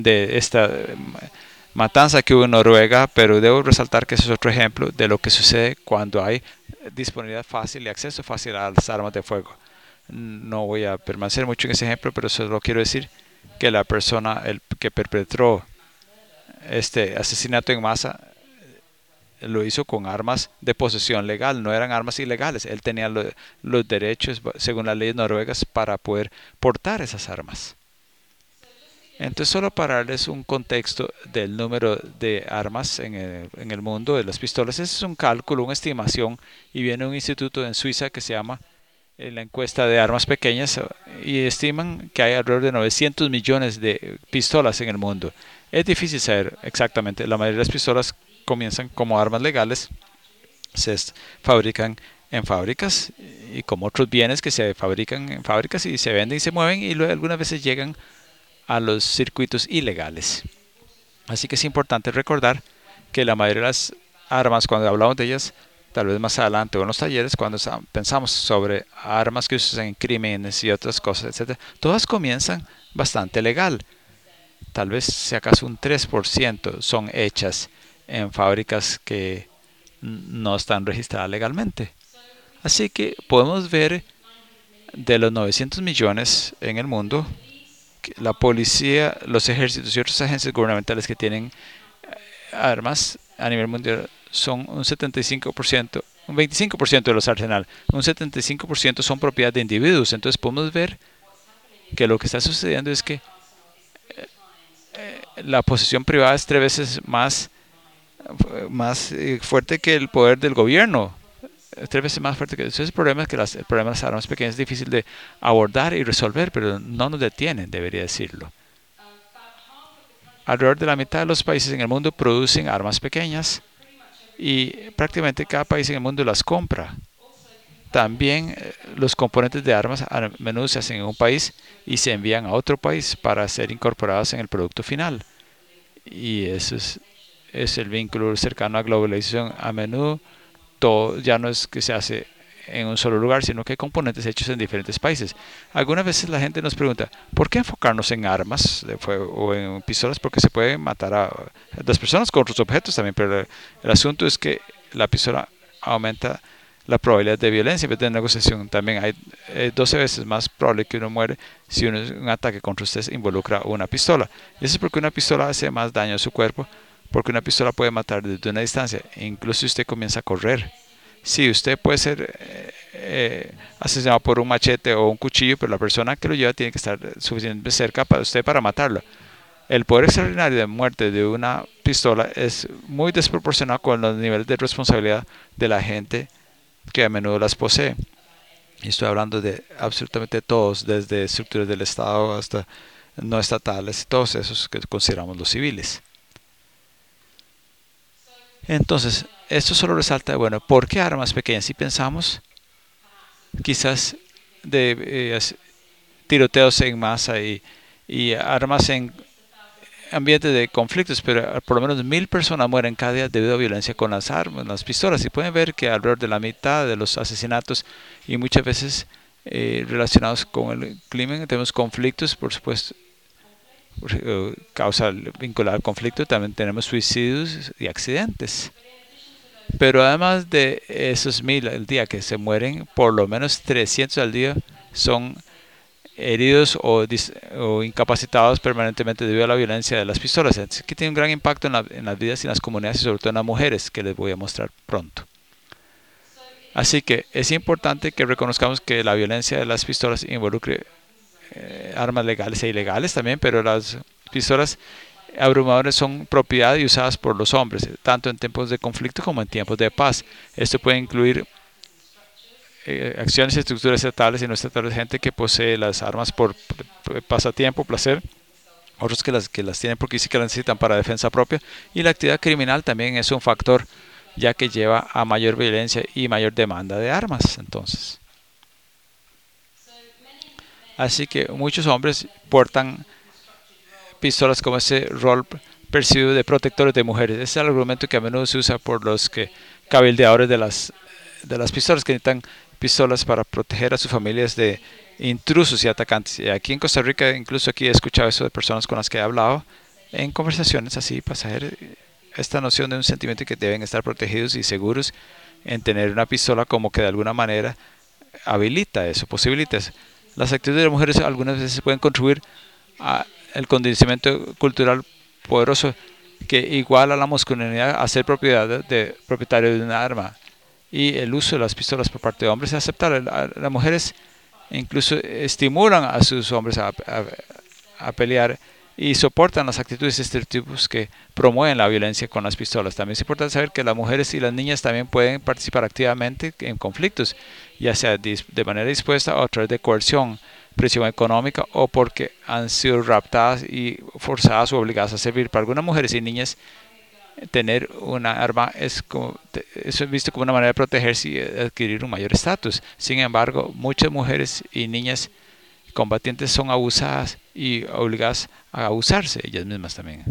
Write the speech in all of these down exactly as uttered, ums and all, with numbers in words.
de esta matanza que hubo en Noruega, pero debo resaltar que ese es otro ejemplo de lo que sucede cuando hay disponibilidad fácil y acceso fácil a las armas de fuego. No voy a permanecer mucho en ese ejemplo, pero solo quiero decir que la persona el, que perpetró este asesinato en masa lo hizo con armas de posesión legal, no eran armas ilegales. Él tenía lo, los derechos, según las leyes noruegas, para poder portar esas armas. Entonces, solo para darles un contexto del número de armas en el, en el mundo de las pistolas, ese es un cálculo, una estimación, y viene un instituto en Suiza que se llama eh, la encuesta de armas pequeñas, y estiman que hay alrededor de novecientos millones de pistolas en el mundo. Es difícil saber exactamente. La mayoría de las pistolas comienzan como armas legales, se fabrican en fábricas y como otros bienes que se fabrican en fábricas y se venden y se mueven y luego algunas veces llegan a los circuitos ilegales. Así que es importante recordar que la mayoría de las armas, cuando hablamos de ellas, tal vez más adelante o en los talleres, cuando pensamos sobre armas que se usan en crímenes y otras cosas, etcétera, todas comienzan bastante legal. Tal vez si acaso un tres por ciento son hechas en fábricas que no están registradas legalmente. Así que podemos ver de los novecientos millones en el mundo, la policía, los ejércitos y otras agencias gubernamentales que tienen armas a nivel mundial son un setenta y cinco por ciento, un veinticinco por ciento de los arsenales, un setenta y cinco por ciento son propiedad de individuos. Entonces podemos ver que lo que está sucediendo es que eh, la posesión privada es tres veces más, más eh, fuerte que el poder del gobierno. Tres veces más fuerte que eso. El problema es que las, el problema de las armas pequeñas es difícil de abordar y resolver, pero no nos detienen, debería decirlo. Alrededor de la mitad de los países en el mundo producen armas pequeñas y prácticamente cada país en el mundo las compra. También eh, los componentes de armas a menudo se hacen en un país y se envían a otro país para ser incorporados en el producto final. Y eso es, es el vínculo cercano a globalización. A menudo todo ya no es que se hace en un solo lugar, sino que hay componentes hechos en diferentes países. Algunas veces la gente nos pregunta, ¿por qué enfocarnos en armas de fuego o en pistolas? Porque se puede matar a las personas con otros objetos también, pero el asunto es que la pistola aumenta la probabilidad de violencia en vez de negociación. También hay eh, doce veces más probable que uno muere si uno, un ataque contra usted involucra una pistola. Y eso es porque una pistola hace más daño a su cuerpo, porque una pistola puede matar desde una distancia, incluso si usted comienza a correr. Sí, usted puede ser eh, eh, asesinado por un machete o un cuchillo, pero la persona que lo lleva tiene que estar suficientemente cerca para usted para matarlo. El poder extraordinario de muerte de una pistola es muy desproporcionado con los niveles de responsabilidad de la gente que a menudo las posee. Y estoy hablando de absolutamente todos, desde estructuras del Estado hasta no estatales, todos esos que consideramos los civiles. Entonces, esto solo resalta, bueno, ¿por qué armas pequeñas? Si pensamos quizás de eh, tiroteos en masa y, y armas en ambientes de conflictos, pero por lo menos mil personas mueren cada día debido a violencia con las armas, las pistolas. Y pueden ver que alrededor de la mitad de los asesinatos y muchas veces eh, relacionados con el crimen tenemos conflictos, por supuesto, por, eh, causa vinculada al conflicto. También tenemos suicidios y accidentes. Pero además de esos mil al día que se mueren, por lo menos trescientos al día son heridos o, o incapacitados permanentemente debido a la violencia de las pistolas. Así que tiene un gran impacto en, la, en las vidas y en las comunidades y sobre todo en las mujeres, que les voy a mostrar pronto. Así que es importante que reconozcamos que la violencia de las pistolas involucre eh, armas legales e ilegales también, pero las pistolas abrumadoras son propiedad y usadas por los hombres, tanto en tiempos de conflicto como en tiempos de paz. Esto puede incluir eh, acciones y estructuras estatales y no estatales, gente que posee las armas por pasatiempo, placer, otros que las, que las tienen porque sí que las necesitan para defensa propia, y la actividad criminal también es un factor, ya que lleva a mayor violencia y mayor demanda de armas. Entonces, así que muchos hombres portan pistolas como ese rol percibido de protectores de mujeres. Ese es el argumento que a menudo se usa por los que cabildeadores de las, de las pistolas, que necesitan pistolas para proteger a sus familias de intrusos y atacantes. Y aquí en Costa Rica, incluso aquí he escuchado eso de personas con las que he hablado, en conversaciones así pasajeras, esta noción de un sentimiento que deben estar protegidos y seguros en tener una pistola como que de alguna manera habilita eso, posibilita eso. Las actitudes de las mujeres algunas veces pueden contribuir al condicionamiento cultural poderoso que iguala a la masculinidad a ser propiedad de, de propietario de una arma. Y el uso de las pistolas por parte de hombres es aceptable. Las mujeres incluso estimulan a sus hombres a, a, a pelear y soportan las actitudes y estereotipos que promueven la violencia con las pistolas. También es importante saber que las mujeres y las niñas también pueden participar activamente en conflictos, ya sea de manera dispuesta o a través de coerción, presión económica o porque han sido raptadas y forzadas o obligadas a servir. Para algunas mujeres y niñas, tener una arma es, como, eso es visto como una manera de protegerse y adquirir un mayor estatus. Sin embargo, muchas mujeres y niñas combatientes son abusadas y obligadas a abusarse ellas mismas también.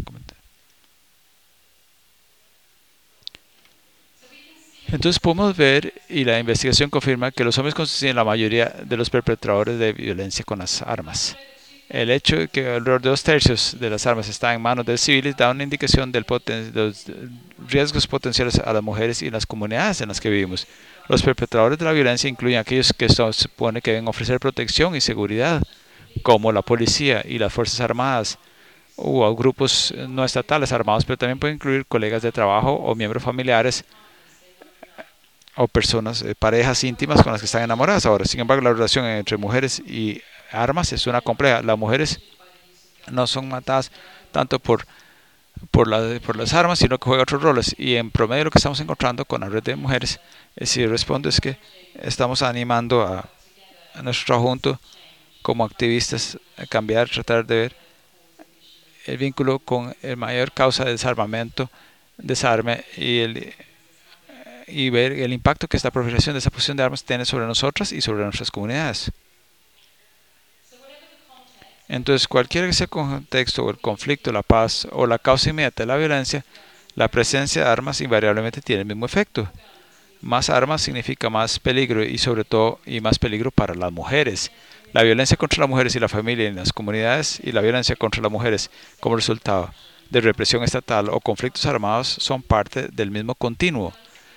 Entonces podemos ver, y la investigación confirma, que los hombres constituyen la mayoría de los perpetradores de violencia con las armas. El hecho de que alrededor de dos tercios de las armas están en manos de civiles da una indicación del poten de los riesgos potenciales a las mujeres y las comunidades en las que vivimos. Los perpetradores de la violencia incluyen aquellos que se supone que deben ofrecer protección y seguridad, como la policía y las fuerzas armadas, o a grupos no estatales armados, pero también pueden incluir colegas de trabajo o miembros familiares o personas, eh, parejas íntimas con las que están enamoradas ahora. Sin embargo, la relación entre mujeres y armas es una compleja. Las mujeres no son matadas tanto por, por, la, por las armas, sino que juegan otros roles. Y en promedio lo que estamos encontrando con la red de mujeres, eh, si respondo es que estamos animando a, a nuestro trabajo junto como activistas a cambiar, tratar de ver el vínculo con el mayor causa de desarmamento, desarme y el y ver el impacto que esta proliferación de esa posición de armas tiene sobre nosotras y sobre nuestras comunidades. Entonces, cualquiera que sea el contexto o el conflicto, la paz o la causa inmediata de la violencia, la presencia de armas invariablemente tiene el mismo efecto. Más armas significa más peligro y sobre todo y más peligro para las mujeres. La violencia contra las mujeres y la familia en las comunidades y la violencia contra las mujeres como resultado de represión estatal o conflictos armados son parte del mismo continuo.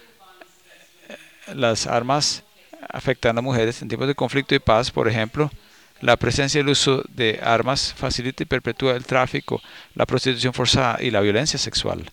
Las armas afectan a mujeres en tiempos de conflicto y paz. Por ejemplo, la presencia y el uso de armas facilita y perpetúa el tráfico, la prostitución forzada y la violencia sexual.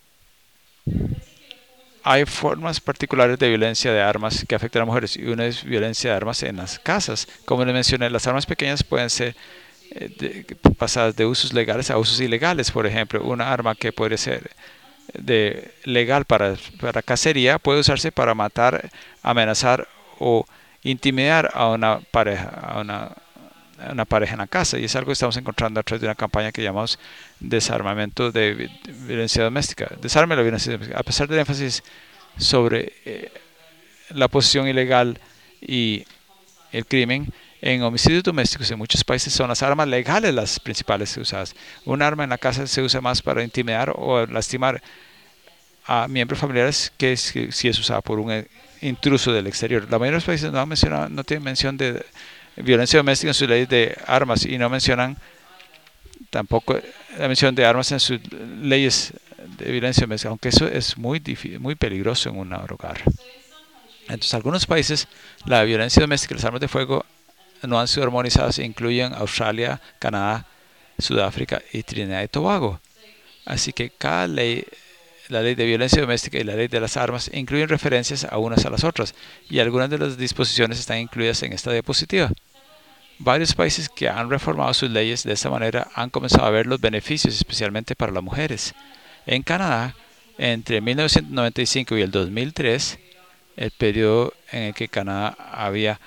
Hay formas particulares de violencia de armas que afectan a mujeres y una es violencia de armas en las casas. Como les mencioné, las armas pequeñas pueden ser eh, de, pasadas de usos legales a usos ilegales. Por ejemplo, una arma que puede ser de legal para, para cacería puede usarse para matar, amenazar o intimidar a una pareja, a una, a una pareja en la casa. Y es algo que estamos encontrando a través de una campaña que llamamos desarmamento de violencia doméstica. Desarme la violencia doméstica. A pesar del énfasis sobre eh, la posesión ilegal y el crimen, en homicidios domésticos en muchos países son las armas legales las principales usadas. Un arma en la casa se usa más para intimidar o lastimar a miembros familiares que si, si es usada por un intruso del exterior. La mayoría de los países no, mencionado, no tienen mención de violencia doméstica en sus leyes de armas y no mencionan tampoco la mención de armas en sus leyes de violencia doméstica, aunque eso es muy, muy peligroso en un hogar. Entonces, en algunos países la violencia doméstica y las armas de fuego no han sido armonizadas e incluyen Australia, Canadá, Sudáfrica y Trinidad y Tobago. Así que cada ley, la ley de violencia doméstica y la ley de las armas, incluyen referencias a unas a las otras y algunas de las disposiciones están incluidas en esta diapositiva. Varios países que han reformado sus leyes de esta manera han comenzado a ver los beneficios, especialmente para las mujeres. En Canadá, entre mil novecientos noventa y cinco y el dos mil tres, el periodo en el que Canadá había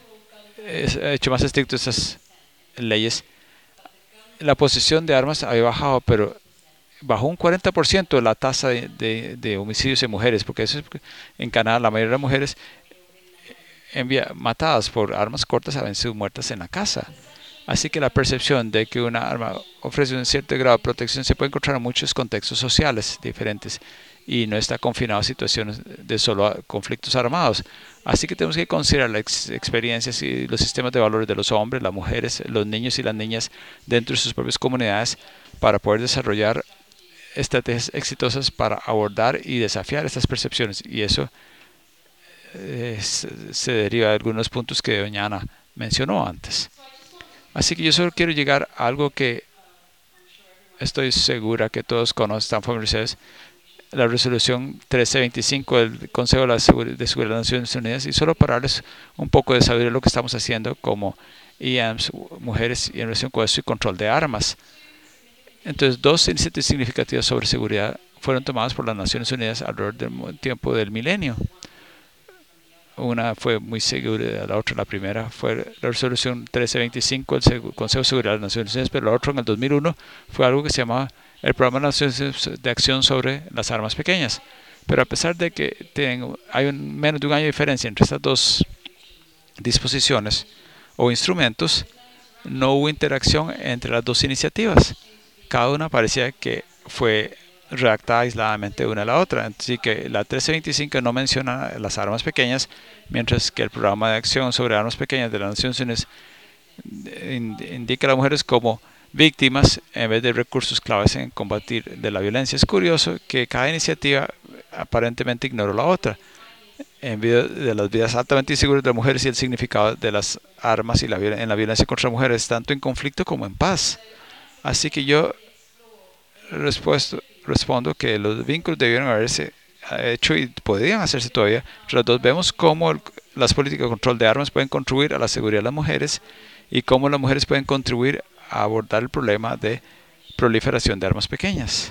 hecho más estrictas esas leyes, la posesión de armas había bajado, pero bajó un cuarenta por ciento la tasa de, de, de homicidios en mujeres, porque eso es, en Canadá la mayoría de las mujeres envía, matadas por armas cortas habían sido muertas en la casa. Así que la percepción de que una arma ofrece un cierto grado de protección se puede encontrar en muchos contextos sociales diferentes y no está confinado a situaciones de solo conflictos armados. Así que tenemos que considerar las ex experiencias y los sistemas de valores de los hombres, las mujeres, los niños y las niñas dentro de sus propias comunidades para poder desarrollar estrategias exitosas para abordar y desafiar estas percepciones. Y eso eh, se, se deriva de algunos puntos que doña Ana mencionó antes. Así que yo solo quiero llegar a algo que estoy segura que todos conocen, están familiarizados, la resolución trece veinticinco del Consejo de, la Segur de Seguridad de las Naciones Unidas, y solo para darles un poco de saber lo que estamos haciendo como E A Ms, mujeres, y en relación con eso y control de armas. Entonces, dos iniciativas significativas sobre seguridad fueron tomadas por las Naciones Unidas alrededor del tiempo del milenio. Una fue muy segura, la otra, la primera, fue la resolución trece veinticinco del Consejo de Seguridad de las Naciones Unidas, pero la otra, en el dos mil uno, fue algo que se llamaba el Programa de Naciones Unidas de Acción sobre las Armas Pequeñas. Pero a pesar de que tienen, hay un, menos de un año de diferencia entre estas dos disposiciones o instrumentos, no hubo interacción entre las dos iniciativas. Cada una parecía que fue redactada aisladamente una a la otra. Así que la trece veinticinco no menciona las armas pequeñas, mientras que el Programa de Acción sobre Armas Pequeñas de las Naciones Unidas indica a las mujeres como víctimas en vez de recursos claves en combatir de la violencia. Es curioso que cada iniciativa aparentemente ignoró la otra, en vez de las vidas altamente inseguras de las mujeres y el significado de las armas y la, en la violencia contra mujeres, tanto en conflicto como en paz. Así que yo respuesto, respondo que los vínculos debieron haberse hecho y podrían hacerse todavía. Entre los dos vemos cómo el, las políticas de control de armas pueden contribuir a la seguridad de las mujeres y cómo las mujeres pueden contribuir a abordar el problema de proliferación de armas pequeñas.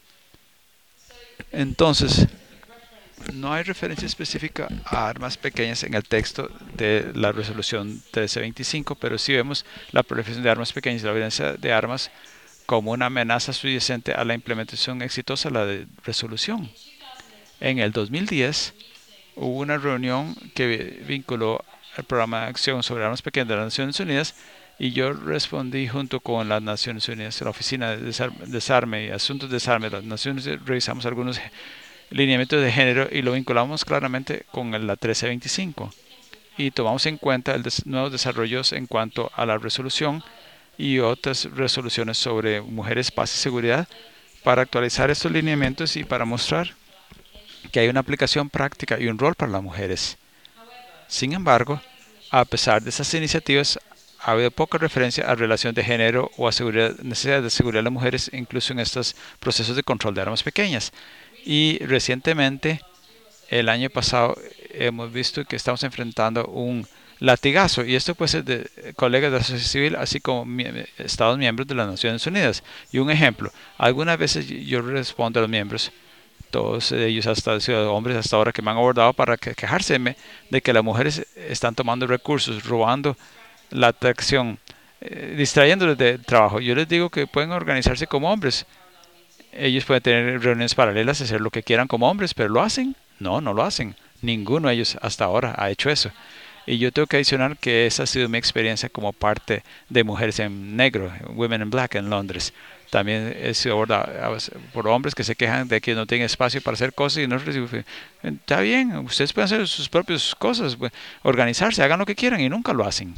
Entonces, no hay referencia específica a armas pequeñas en el texto de la resolución trece veinticinco, pero sí vemos la proliferación de armas pequeñas y la violencia de armas como una amenaza subyacente a la implementación exitosa de la resolución. En el dos mil diez hubo una reunión que vinculó el Programa de Acción sobre Armas Pequeñas de las Naciones Unidas, y yo respondí junto con las Naciones Unidas, la Oficina de Desarme, Desarme y Asuntos de Desarme de las Naciones Unidas. Revisamos algunos lineamientos de género y lo vinculamos claramente con la trece veinticinco. Y tomamos en cuenta el des nuevos desarrollos en cuanto a la resolución y otras resoluciones sobre mujeres, paz y seguridad para actualizar estos lineamientos y para mostrar que hay una aplicación práctica y un rol para las mujeres. Sin embargo, a pesar de esas iniciativas, ha habido poca referencia a relación de género o a seguridad, necesidad de seguridad de las mujeres, incluso en estos procesos de control de armas pequeñas. Y recientemente, el año pasado, hemos visto que estamos enfrentando un latigazo, y esto puede ser de colegas de la sociedad civil, así como mi Estados miembros de las Naciones Unidas. Y un ejemplo, algunas veces yo respondo a los miembros, todos ellos, hasta hombres hasta ahora, que me han abordado para que, quejarse de que las mujeres están tomando recursos, robando la atracción, eh, distrayéndoles del trabajo. Yo les digo que pueden organizarse como hombres. Ellos pueden tener reuniones paralelas, hacer lo que quieran como hombres, pero ¿lo hacen? No, no lo hacen. Ninguno de ellos hasta ahora ha hecho eso. Y yo tengo que adicionar que esa ha sido mi experiencia como parte de Mujeres en Negro, Women in Black en Londres. También he sido abordado por hombres que se quejan de que no tienen espacio para hacer cosas, y no recibo. Está bien, ustedes pueden hacer sus propias cosas, organizarse, hagan lo que quieran, y nunca lo hacen.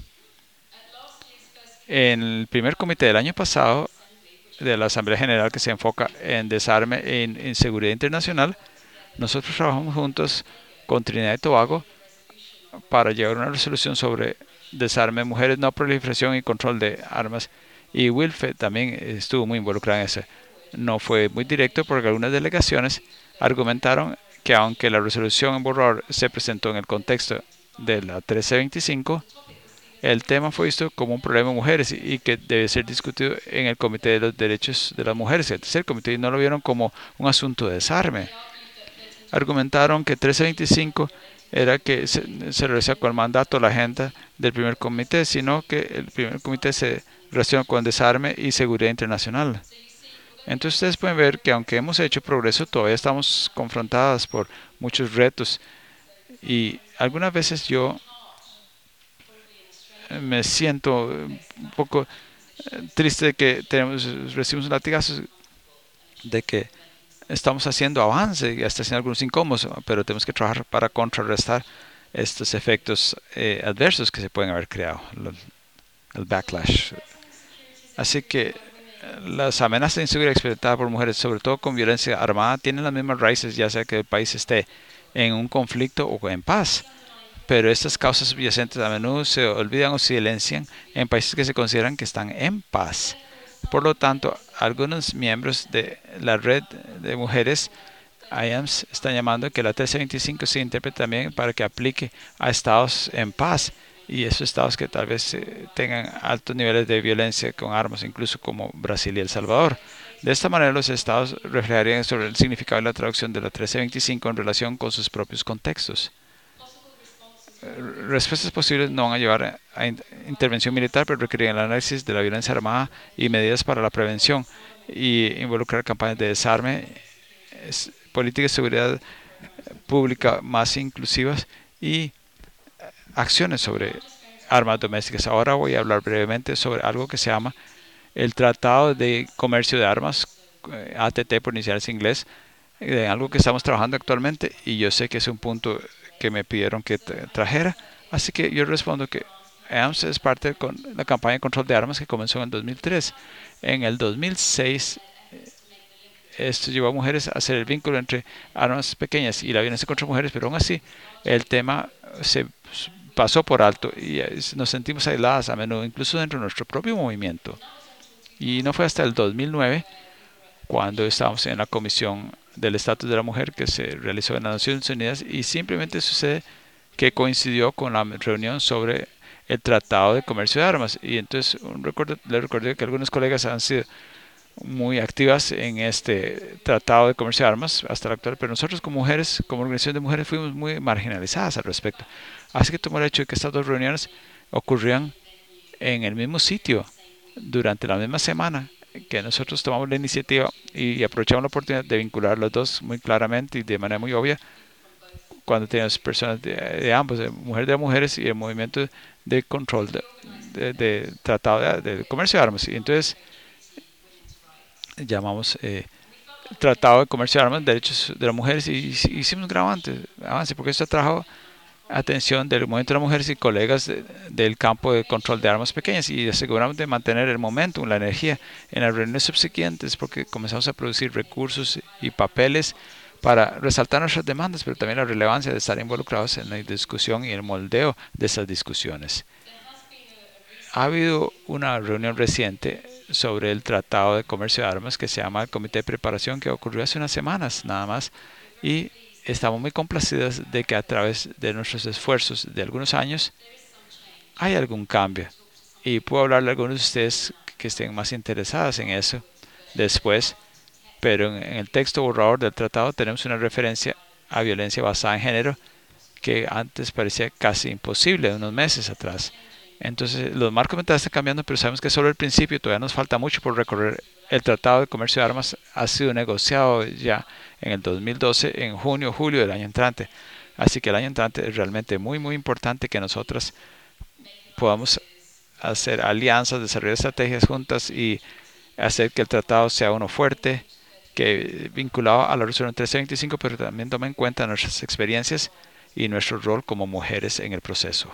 En el primer comité del año pasado de la Asamblea General, que se enfoca en desarme e en seguridad internacional, nosotros trabajamos juntos con Trinidad y Tobago para llegar a una resolución sobre desarme, mujeres, no proliferación y control de armas. Y Wilfred también estuvo muy involucrado en eso. No fue muy directo porque algunas delegaciones argumentaron que aunque la resolución en borrador se presentó en el contexto de la trece veinticinco, el tema fue visto como un problema de mujeres y que debe ser discutido en el Comité de los Derechos de las Mujeres, el tercer comité, y no lo vieron como un asunto de desarme. Argumentaron que trece veinticinco era que se, se realiza con el mandato, la agenda del primer comité, sino que el primer comité se relaciona con desarme y seguridad internacional. Entonces ustedes pueden ver que aunque hemos hecho progreso, todavía estamos confrontadas por muchos retos, y algunas veces yo me siento un poco triste de que tenemos, recibimos latigazos, de que estamos haciendo avance y hasta haciendo algunos incómodos, pero tenemos que trabajar para contrarrestar estos efectos eh, adversos que se pueden haber creado, el backlash. Así que las amenazas de inseguridad experimentadas por mujeres, sobre todo con violencia armada, tienen las mismas raíces, ya sea que el país esté en un conflicto o en paz. Pero estas causas subyacentes a menudo se olvidan o silencian en países que se consideran que están en paz. Por lo tanto, algunos miembros de la red de mujeres I A M S están llamando que la trece veinticinco se interprete también para que aplique a estados en paz y esos estados que tal vez eh, tengan altos niveles de violencia con armas, incluso como Brasil y El Salvador. De esta manera, los estados reflejarían sobre el significado de la traducción de la trece veinticinco en relación con sus propios contextos. Respuestas posibles no van a llevar a intervención militar, pero requieren el análisis de la violencia armada y medidas para la prevención y involucrar campañas de desarme, políticas de seguridad pública más inclusivas y acciones sobre armas domésticas. Ahora voy a hablar brevemente sobre algo que se llama el Tratado de Comercio de Armas, A T T por iniciales en inglés, de algo que estamos trabajando actualmente y yo sé que es un punto que me pidieron que trajera, así que yo respondo que A M S es parte de la campaña de control de armas que comenzó en el dos mil tres. En el dos mil seis, esto llevó a mujeres a hacer el vínculo entre armas pequeñas y la violencia contra mujeres, pero aún así el tema se pasó por alto y nos sentimos aisladas a menudo, incluso dentro de nuestro propio movimiento. Y no fue hasta el dos mil nueve, cuando estábamos en la Comisión del Estatus de la Mujer que se realizó en las Naciones Unidas, y simplemente sucede que coincidió con la reunión sobre el Tratado de Comercio de Armas. Y entonces un recuerdo, le recuerdo que algunos colegas han sido muy activas en este Tratado de Comercio de Armas hasta la actual, pero nosotros como mujeres, como organización de mujeres, fuimos muy marginalizadas al respecto. Así que tomó el hecho de que estas dos reuniones ocurrían en el mismo sitio durante la misma semana, que nosotros tomamos la iniciativa y aprovechamos la oportunidad de vincular los dos muy claramente y de manera muy obvia cuando teníamos personas de, de ambos, de mujeres de mujeres y el movimiento de control de, de, de tratado de, de comercio de armas. Y entonces llamamos eh, Tratado de Comercio de Armas, Derechos de las Mujeres, y, y hicimos un gran avance, avance porque esto trajo atención del movimiento de las mujeres y colegas de, del campo de control de armas pequeñas, y aseguramos de mantener el momentum, la energía en las reuniones subsiguientes, porque comenzamos a producir recursos y papeles para resaltar nuestras demandas, pero también la relevancia de estar involucrados en la discusión y el moldeo de esas discusiones. Ha habido una reunión reciente sobre el Tratado de Comercio de Armas que se llama el Comité de Preparación, que ocurrió hace unas semanas nada más, y estamos muy complacidos de que a través de nuestros esfuerzos de algunos años hay algún cambio. Y puedo hablarle a algunos de ustedes que estén más interesadas en eso después, pero en el texto borrador del tratado tenemos una referencia a violencia basada en género que antes parecía casi imposible unos meses atrás. Entonces, los marcos mentales están cambiando, pero sabemos que es solo el principio, todavía nos falta mucho por recorrer. El Tratado de Comercio de Armas ha sido negociado ya en el dos mil doce, en junio o julio del año entrante. Así que el año entrante es realmente muy, muy importante que nosotras podamos hacer alianzas, desarrollar estrategias juntas y hacer que el tratado sea uno fuerte, que vinculado a la resolución trece veinticinco, pero también tome en cuenta nuestras experiencias y nuestro rol como mujeres en el proceso.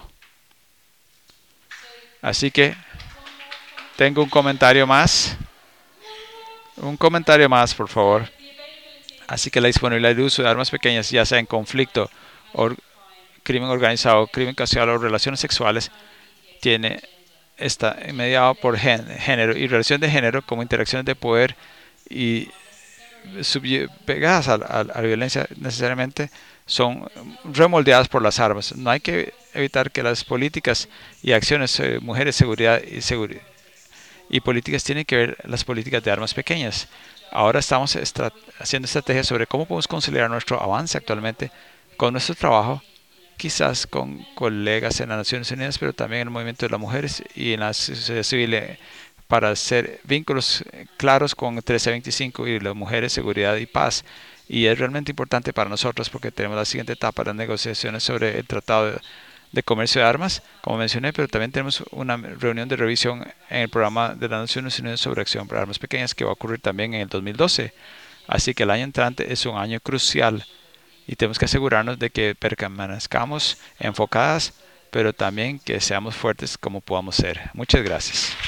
Así que tengo un comentario más. Un comentario más, por favor. Así que la disponibilidad de uso de armas pequeñas, ya sea en conflicto, o crimen organizado, crimen casual o relaciones sexuales, tiene está mediado por género y relación de género como interacciones de poder y pegadas a, a, a la violencia necesariamente son remoldeadas por las armas. No hay que evitar que las políticas y acciones de eh, mujeres, seguridad y, seguridad y políticas tienen que ver las políticas de armas pequeñas. Ahora estamos estra haciendo estrategias sobre cómo podemos conciliar nuestro avance actualmente con nuestro trabajo, quizás con colegas en las Naciones Unidas, pero también en el movimiento de las mujeres y en la sociedad civil, eh, para hacer vínculos claros con trece veinticinco y las mujeres, seguridad y paz. Y es realmente importante para nosotros porque tenemos la siguiente etapa de las negociaciones sobre el Tratado de, de Comercio de Armas, como mencioné, pero también tenemos una reunión de revisión en el programa de las Naciones Unidas sobre acción para armas pequeñas que va a ocurrir también en el dos mil doce. Así que el año entrante es un año crucial y tenemos que asegurarnos de que permanezcamos enfocadas, pero también que seamos fuertes como podamos ser. Muchas gracias.